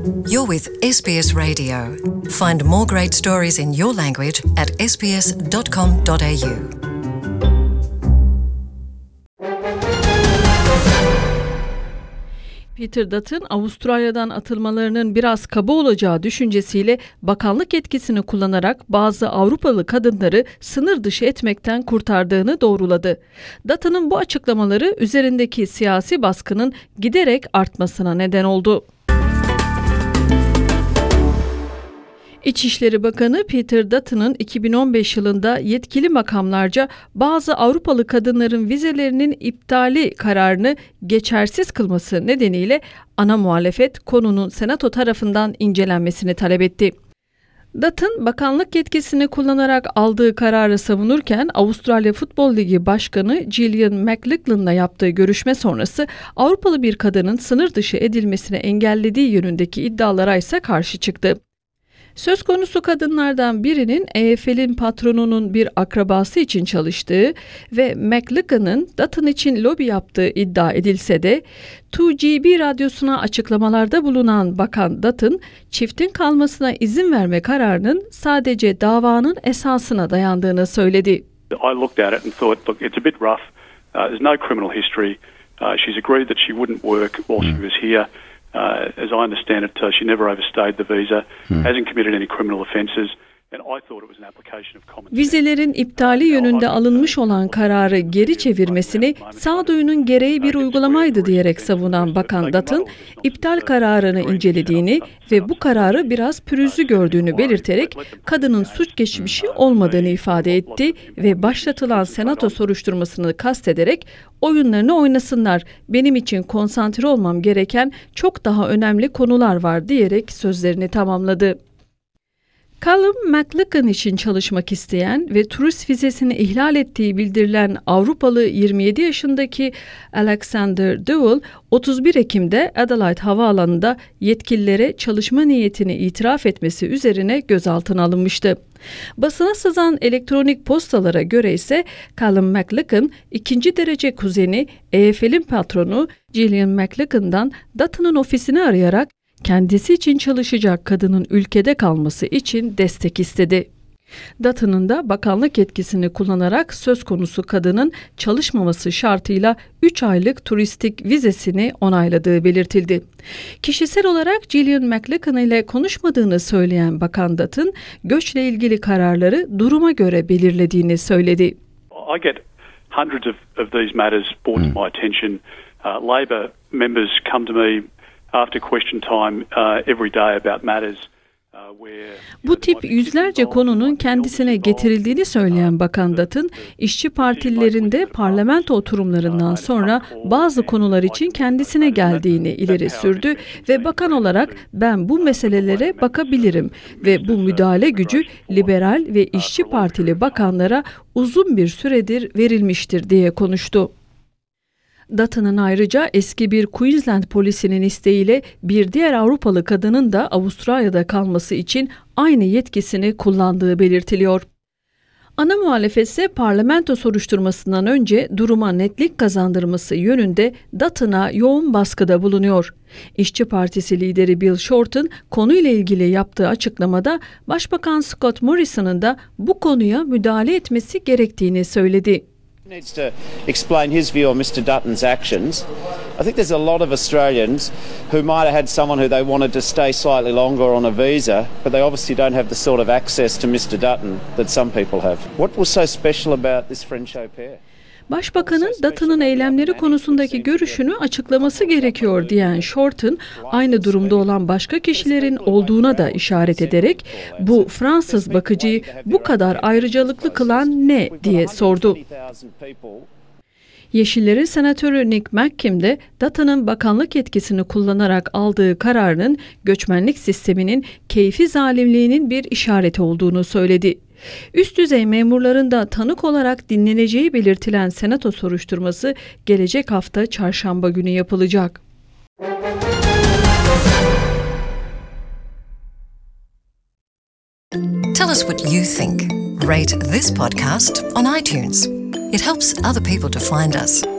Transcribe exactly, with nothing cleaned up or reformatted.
You're with S B S Radio. Find more great stories in your language at s b s dot com dot a u. Peter Dutton, Avustralya'dan atılmalarının biraz kaba olacağı düşüncesiyle bakanlık yetkisini kullanarak bazı Avrupalı kadınları sınır dışı etmekten kurtardığını doğruladı. Dutton'ın bu açıklamaları üzerindeki siyasi baskının giderek artmasına neden oldu. İçişleri Bakanı Peter Dutton'ın iki bin on beş yılında yetkili makamlarca bazı Avrupalı kadınların vizelerinin iptali kararını geçersiz kılması nedeniyle ana muhalefet konunun Senato tarafından incelenmesini talep etti. Dutton, bakanlık yetkisini kullanarak aldığı kararı savunurken Avustralya Futbol Ligi Başkanı Gillian McLachlan'la yaptığı görüşme sonrası Avrupalı bir kadının sınır dışı edilmesini engellediği yönündeki iddialara ise karşı çıktı. Söz konusu kadınlardan birinin E F L'in patronunun bir akrabası için çalıştığı ve McLachlan'ın Dutton için lobi yaptığı iddia edilse de iki G B radyosuna açıklamalarda bulunan Bakan Dutton, çiftin kalmasına izin verme kararının sadece davanın esasına dayandığını söyledi. I looked at it and thought, look, it's a bit rough. Uh, there's no criminal history. Uh, she's agreed that she wouldn't work while she was here. Uh, as I understand it, uh, she never overstayed the visa, hmm. hasn't committed any criminal offences, and I thought it was an application of common sense. Vizelerin iptali yönünde alınmış olan kararı geri çevirmesini sağduyunun gereği bir uygulamaydı diyerek savunan Bakan Dutton, iptal kararını incelediğini ve bu kararı biraz pürüzlü gördüğünü belirterek kadının suç geçmişi olmadığını ifade etti ve başlatılan Senato soruşturmasını kastederek oyunlarını oynasınlar, benim için konsantre olmam gereken çok daha önemli konular var diyerek sözlerini tamamladı. Callum McLachlan için çalışmak isteyen ve turist vizesini ihlal ettiği bildirilen Avrupalı yirmi yedi yaşındaki Alexander Dewell, otuz bir Ekim'de Adelaide Havaalanı'nda yetkililere çalışma niyetini itiraf etmesi üzerine gözaltına alınmıştı. Basına sızan elektronik postalara göre ise Callum McLachlan, ikinci derece kuzeni E F L'in patronu Gillian McLachlan'dan Dutton'un ofisini arayarak kendisi için çalışacak kadının ülkede kalması için destek istedi. Dutton'un da bakanlık yetkisini kullanarak söz konusu kadının çalışmaması şartıyla üç aylık turistik vizesini onayladığı belirtildi. Kişisel olarak Gillian McLachlan ile konuşmadığını söyleyen Bakan Dutton, göçle ilgili kararları duruma göre belirlediğini söyledi. I get hundreds of, of these matters brought to my attention. Uh, Labor members come to me after question time uh, every day about matters. Bu tip yüzlerce konunun kendisine getirildiğini söyleyen Bakan Dutton, işçi partilerinde parlamento oturumlarından sonra bazı konular için kendisine geldiğini ileri sürdü ve bakan olarak ben bu meselelere bakabilirim ve bu müdahale gücü liberal ve işçi partili bakanlara uzun bir süredir verilmiştir diye konuştu. Dutton'ın ayrıca eski bir Queensland polisinin isteğiyle bir diğer Avrupalı kadının da Avustralya'da kalması için aynı yetkisini kullandığı belirtiliyor. Ana muhalefet ise parlamento soruşturmasından önce duruma netlik kazandırması yönünde Dutton'a yoğun baskıda bulunuyor. İşçi Partisi lideri Bill Shorten konuyla ilgili yaptığı açıklamada Başbakan Scott Morrison'ın da bu konuya müdahale etmesi gerektiğini söyledi. He needs to explain his view on Mister Dutton's actions. I think there's a lot of Australians who might have had someone who they wanted to stay slightly longer on a visa, but they obviously don't have the sort of access to Mister Dutton that some people have. What was so special about this French au pair? Başbakanın Dutton'ın eylemleri konusundaki görüşünü açıklaması gerekiyor diyen Shorten, aynı durumda olan başka kişilerin olduğuna da işaret ederek bu Fransız bakıcıyı bu kadar ayrıcalıklı kılan ne diye sordu. Yeşillerin senatörü Nick McKim de Dutton'ın bakanlık yetkisini kullanarak aldığı kararın göçmenlik sisteminin keyfi zalimliğinin bir işareti olduğunu söyledi. Üst düzey memurların da tanık olarak dinleneceği belirtilen Senato soruşturması gelecek hafta Çarşamba günü yapılacak. Tell us what you think. Rate this podcast on iTunes. It helps other people to find us.